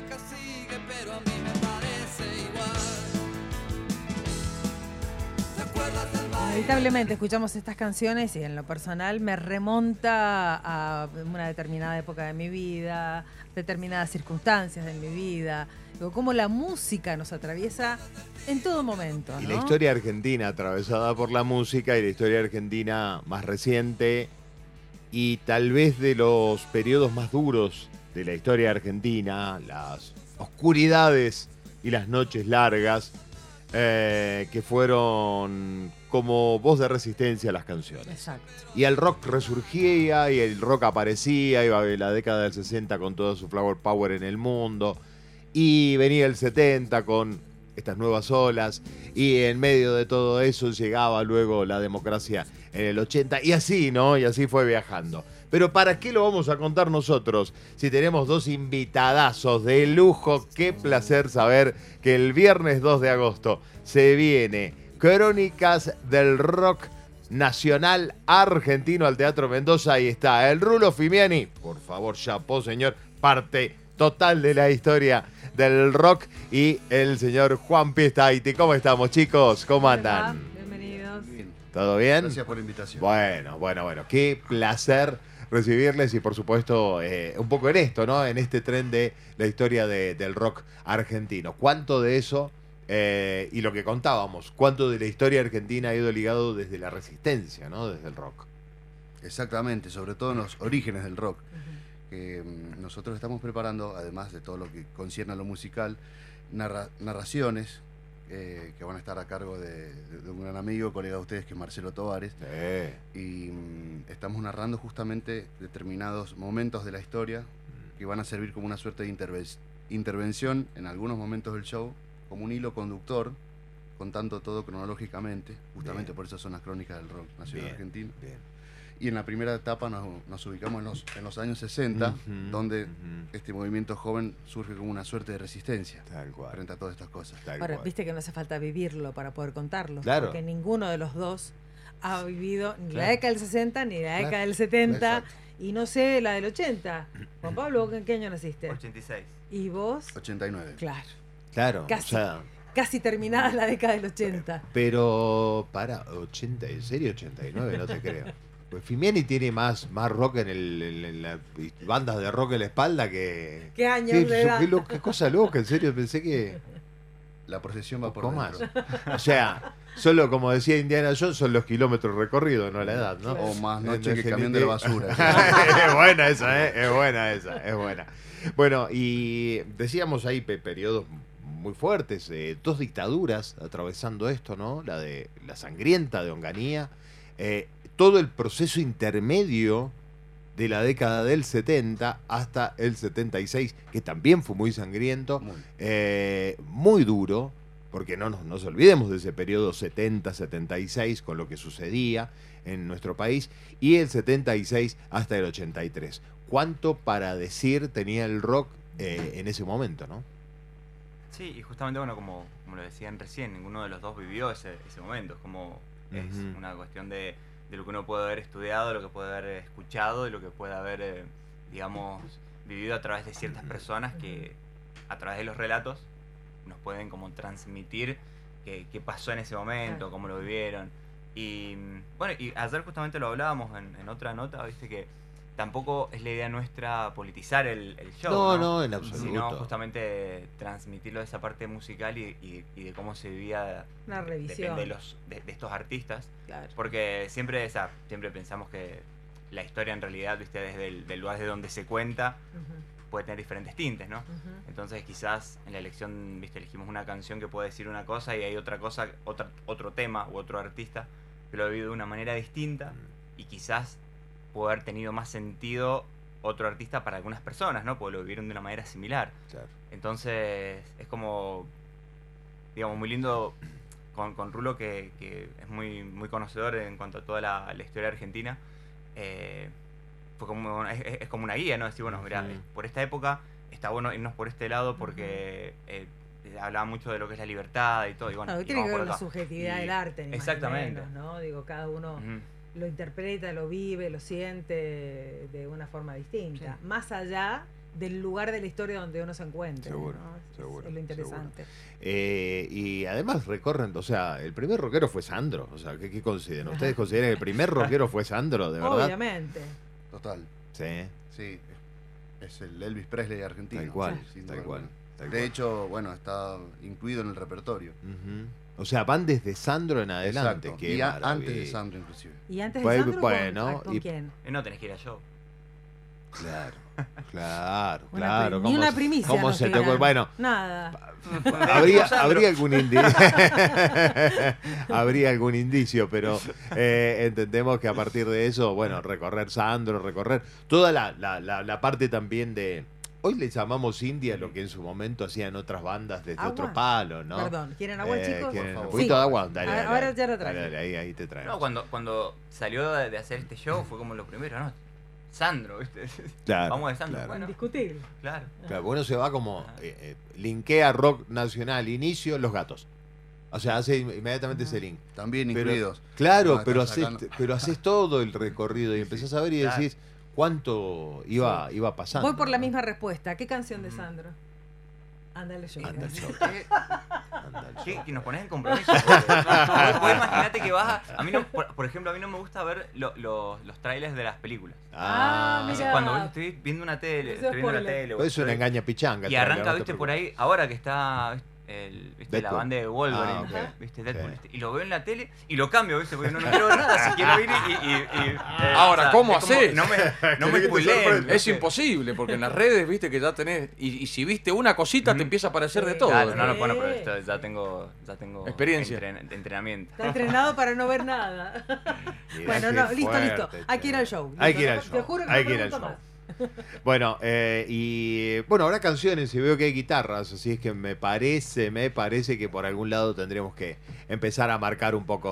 música sigue, pero a mí me parece igual. ¿Te acuerdas del baile? Inevitablemente escuchamos estas canciones y en lo personal me remonta a una determinada época de mi vida, determinadas circunstancias de mi vida. Digo, cómo la música nos atraviesa en todo momento, ¿no? Y la historia argentina atravesada por la música y la historia argentina más reciente y tal vez de los periodos más duros de la historia argentina, las oscuridades y las noches largas que fueron como voz de resistencia a las canciones. Exacto. Y el rock resurgía y el rock aparecía, iba a la década del 60 con todo su flower power en el mundo, y venía el 70 con estas nuevas olas, y en medio de todo eso llegaba luego la democracia en el 80, y así, ¿no? Y así fue viajando. Pero ¿para qué lo vamos a contar nosotros si tenemos dos invitadazos de lujo? Qué placer saber que el viernes 2 de agosto se viene Crónicas del Rock Nacional Argentino al Teatro Mendoza. Ahí está el Rulo Fimiani. Por favor, chapó, señor. Parte total de la historia del rock. Y el señor Juan Piestaiti. ¿Cómo estamos, chicos? ¿Cómo andan? Bienvenidos. Bien. ¿Todo bien? Gracias por la invitación. Bueno. Qué placer recibirles y, por supuesto, un poco en esto, ¿no? En este tren de la historia del rock argentino. ¿Cuánto de eso, y lo que contábamos, cuánto de la historia argentina ha ido ligado desde la resistencia, ¿no? Desde el rock. Exactamente, sobre todo en los orígenes del rock. Que nosotros estamos preparando, además de todo lo que concierne a lo musical, narraciones que van a estar a cargo de un gran amigo, colega de ustedes, que es Marcelo Tovares. Y estamos narrando justamente determinados momentos de la historia que van a servir como una suerte de intervención en algunos momentos del show, como un hilo conductor, contando todo cronológicamente. Justamente Bien. por eso son las crónicas del rock nacional Bien, argentino. bien. Y en la primera etapa nos ubicamos en los años 60, donde este movimiento joven surge como una suerte de resistencia Tal cual. frente a todas estas cosas. Tal Ahora, cual. viste que no hace falta vivirlo para poder contarlo. Claro. Porque ninguno de los dos ha vivido ni la Claro. década del 60 ni la Claro. década del 70 Exacto. y no sé la del 80. Juan Pablo, ¿vos en qué año naciste? 86. ¿Y vos? 89. Claro. Claro, Casi. o sea, Casi terminada la década del 80. pero para 80, ¿en serio 89? No te creo. Pues Fimiani tiene más rock en las bandas de rock en la espalda que... ¿Qué años de edad? Qué cosa loca, en serio, pensé que... La procesión va por poco más. dentro. O sea, solo como decía Indiana Jones, son los kilómetros recorridos, no la edad, ¿no? O más En noche que definitiva. camión de la basura. Es buena esa, es buena esa, es buena. Bueno, y decíamos ahí periodos muy fuertes, dos dictaduras atravesando esto, ¿no? La de la sangrienta de Onganía, todo el proceso intermedio de la década del 70 hasta el 76, que también fue muy sangriento, muy duro, porque no nos olvidemos de ese periodo 70-76 con lo que sucedía en nuestro país, y el 76 hasta el 83. ¿Cuánto para decir tenía el rock en ese momento, no? Sí, y justamente, bueno, como lo decían recién, ninguno de los dos vivió ese momento. Es como es una cuestión de lo que uno puede haber estudiado, lo que puede haber escuchado y lo que puede haber, digamos, vivido a través de ciertas personas que, a través de los relatos, nos pueden como transmitir qué pasó en ese momento, cómo lo vivieron. Y bueno, y ayer justamente lo hablábamos en otra nota, viste que tampoco es la idea nuestra politizar el show, No, en absoluto. Sino justamente transmitirlo de esa parte musical y de cómo se vivía. Una revisión. Depende de estos artistas. Claro. Porque siempre pensamos que la historia en realidad, viste, desde el lugar de donde se cuenta, puede tener diferentes tintes, ¿no? Entonces quizás en la elección, viste, elegimos una canción que puede decir una cosa y hay otra cosa, otro tema u otro artista que lo ha vivido de una manera distinta y quizás puede haber tenido más sentido otro artista para algunas personas, ¿no? Porque lo vivieron de una manera similar. Claro. Entonces es como, digamos, muy lindo con Rulo, que es muy conocedor en cuanto a toda la historia argentina. Fue como, es como una guía, ¿no? Decir, bueno, mira, por esta época está bueno irnos por este lado porque hablaba mucho de lo que es la libertad y todo. Y bueno, Claro, y tiene que vamos ver por con la acá. subjetividad del arte, ni más ni Exactamente. menos, ¿no? Digo, cada uno lo interpreta, lo vive, lo siente de una forma distinta. Sí. Más allá del lugar de la historia donde uno se encuentre. Seguro, ¿no? seguro, Es lo interesante. Y además recorren, o sea, el primer rockero fue Sandro. O sea, ¿qué consideran? ¿Ustedes consideran que el primer rockero fue Sandro, de verdad? Obviamente. Total. Sí, Sí, es el Elvis Presley argentino. tal cual, sin tal duda cual. alguna. tal De cual. hecho, bueno, está incluido en el repertorio. Ujú. O sea, van desde Sandro en adelante. Exacto. Qué Y antes de maravilla. Sandro, inclusive. ¿Y antes de Pues, Sandro bueno, con y- quién? No tenés que ir a show. Claro, claro, Una claro. ni una primicia ¿Cómo nos se te tiran. ocurre? Bueno, Nada. habría algún indicio. Habría algún indicio, pero entendemos que a partir de eso, bueno, recorrer Sandro, recorrer toda la parte también de. Hoy le llamamos India lo que en su momento hacían otras bandas desde Agua. otro palo, ¿no? Perdón, ¿quieren agua, chicos? ¿quieren Por un favor. poquito Sí. de agua? Dale, dale, Ahora dale. ya lo traigo. Dale, dale, ahí te traemos. No, cuando salió de hacer este show fue como lo primero, ¿no? Sandro, ¿viste? Claro, Vamos de Sandro. claro. Bueno, Indiscutible. claro. Claro, bueno, se va como linkea rock nacional, inicio, Los Gatos. O sea, hace inmediatamente ese link. También Pero- incluidos. Claro, No, pero están haces, sacando- pero haces todo el recorrido y empezás a ver y claro. decís cuánto iba pasando. Voy por la ¿no? misma respuesta. ¿Qué canción de Sandro? Ándale yo. Anda el show, ¿Qué? anda el show. Que nos pones en compromiso. Vos imaginate que vas a mí no, por ejemplo, a mí no me gusta ver los trailers de las películas. Ah, Así, mirá. cuando estoy viendo una tele, Eso es estoy viendo la spoiler. tele. Pues es una estoy- engaña pichanga. Y arranca, viste, por ahí, ahora que está ¿viste? la Deadpool. banda de Wolverine, Ah, ok. ¿viste? Deadpool, Sí. ¿viste? Y lo veo en la tele y lo cambio, ¿viste? Porque no quiero ver nada, si quiero ir Ahora, ¿cómo es como, hacés? No me Querés que te spoileen. sorprenda. Es imposible, porque en las redes, viste, que ya tenés. Y si viste una cosita, te empieza a aparecer de todo. Claro, no, Sí. bueno, pero esto ya tengo Experiencia. entrenamiento. Está entrenado para no ver nada. Mirá Bueno, qué no, listo, fuerte, listo. Hay que ir al show. Hay que ir Listo, al Te show. juro que Hay no que ir al pregunto show. más. Bueno, y bueno, habrá canciones y veo que hay guitarras, así es que me parece que por algún lado tendremos que empezar a marcar un poco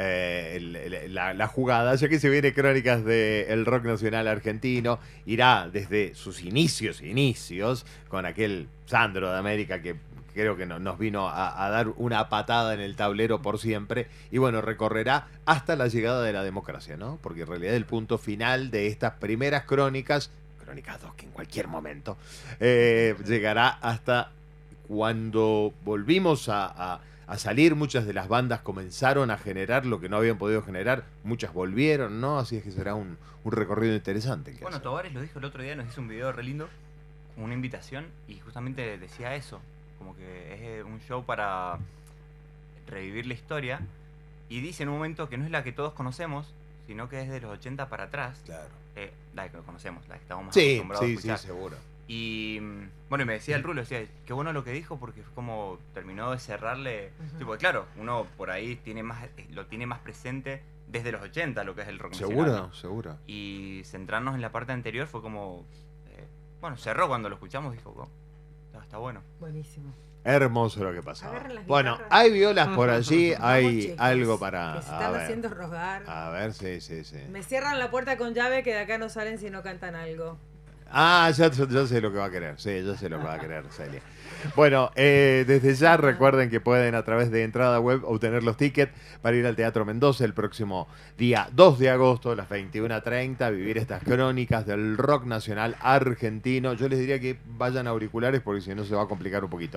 la jugada, ya que se viene Crónicas del Rock Nacional Argentino, irá desde sus inicios, con aquel Sandro de América que creo que nos vino a dar una patada en el tablero por siempre, y bueno, recorrerá hasta la llegada de la democracia, ¿no? Porque en realidad el punto final de estas primeras Crónicas 2, que en cualquier momento llegará hasta cuando volvimos a salir, muchas de las bandas comenzaron a generar lo que no habían podido generar, muchas volvieron, ¿no? Así es que será un recorrido interesante. el que Bueno, hacemos. Tovares lo dijo el otro día, nos hizo un video re lindo, como una invitación, y justamente decía eso, como que es un show para revivir la historia, y dice en un momento que no es la que todos conocemos, sino que es de los 80 para atrás, Claro. la que conocemos, la que estamos más Sí, acostumbrados a sí, escuchar. seguro. Y bueno, y me decía el Rulo, decía, qué bueno lo que dijo, porque fue como terminó de cerrarle. Ujú. Sí, porque claro, uno por ahí lo tiene más presente desde los 80, lo que es el rock nacional, Seguro, ¿no? seguro. Y centrarnos en la parte anterior fue como. Bueno, cerró cuando lo escuchamos, dijo, "Oh, está bueno". Buenísimo. Hermoso lo que pasaba. Agarren las Bueno, guitarras. hay violas por allí, Vamos, hay chicos, algo para. que se a están ver. haciendo rogar. A ver, sí. Me cierran la puerta con llave que de acá no salen si no cantan algo. Ah, ya sé lo que va a querer. Sí, yo sé lo que va a querer, Celia. Bueno, desde ya recuerden que pueden a través de entrada web obtener los tickets para ir al Teatro Mendoza el próximo día 2 de agosto a las 21:30, vivir estas crónicas del rock nacional argentino. Yo les diría que vayan a auriculares porque si no se va a complicar un poquito.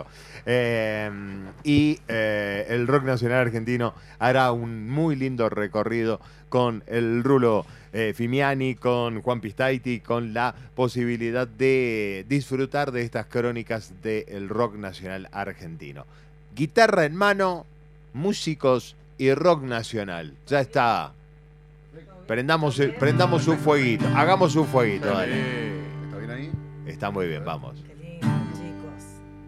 El rock nacional argentino hará un muy lindo recorrido con el Rulo Fimiani, con Juan Pistaiti, con la posibilidad de disfrutar de estas crónicas del rock nacional argentino. Guitarra en mano, músicos y rock nacional. Ya está. Prendamos un fueguito. Hagamos un fueguito. Dale. ¿Está bien ahí? Está muy bien, vamos. Qué lindo, chicos.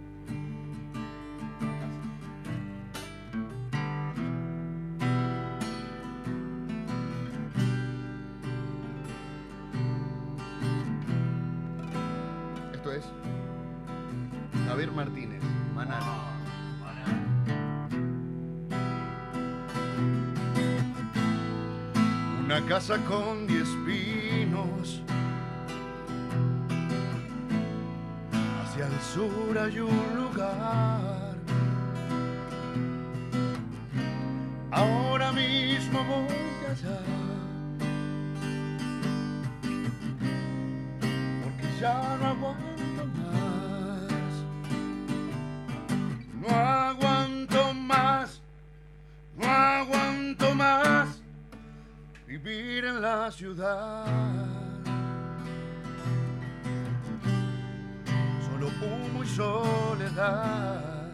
Esto es Javier Martínez, Manal. Una casa con 10 pinos. Hacia el sur hay un lugar. Ahora mismo voy allá. Porque ya no aguanto la ciudad. Solo humo y soledad.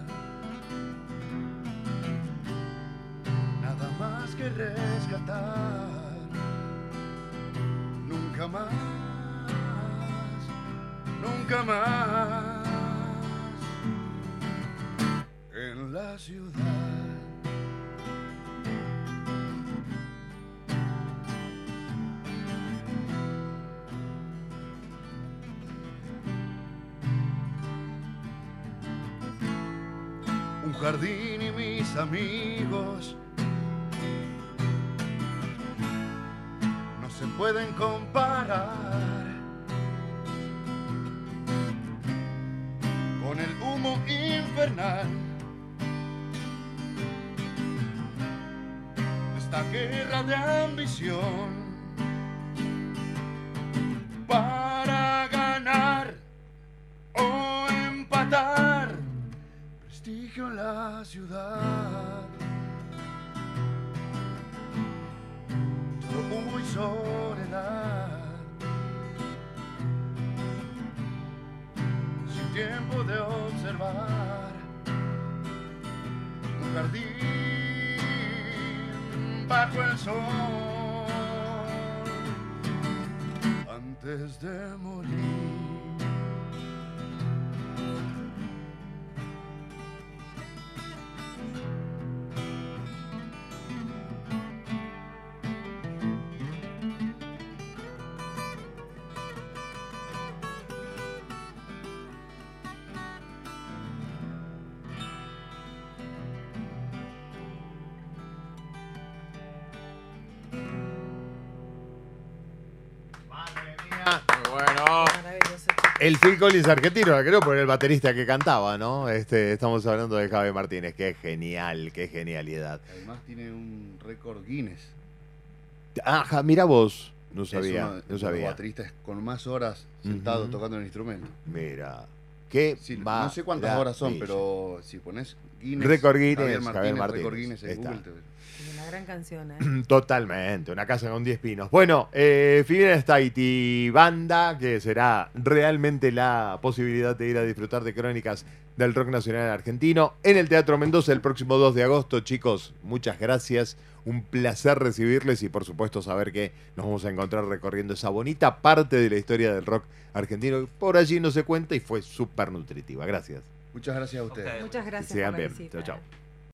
Nada más que rescatar. Nunca más, nunca más en la ciudad. Un jardín y mis amigos no se pueden comparar con el humo infernal de esta guerra de ambición para ganar o empatar prestigio en la ciudad. Solo humo y soledad, sin tiempo de observar un jardín bajo el sol antes de morir. Muy bueno. Maravilloso. El Phil Collins argentino, creo, por el baterista que cantaba, ¿no? Estamos hablando de Javi Martínez. Qué genial, qué genialidad. Además tiene un récord Guinness. Ajá, mira vos. No Es sabía, uno de no los sabía. bateristas con más horas sentado Ujú. tocando el instrumento. Mira, qué Sí, no sé cuántas horas son, maravilla. pero si pones Guinness, Récord Guinness, Javier Javier Martínez, Martínez. récord Guinness en Está. Google, Y una gran canción, ¿eh? Totalmente, una casa con 10 pinos. Bueno, Fibra Staiti Banda, que será realmente la posibilidad de ir a disfrutar de crónicas del rock nacional argentino en el Teatro Mendoza el próximo 2 de agosto. Chicos, muchas gracias. Un placer recibirles y por supuesto saber que nos vamos a encontrar recorriendo esa bonita parte de la historia del rock argentino que por allí no se cuenta y fue súper nutritiva. Gracias. Muchas gracias a ustedes. Ok. Muchas gracias Que sigan por la bien. visita. Chao, chao.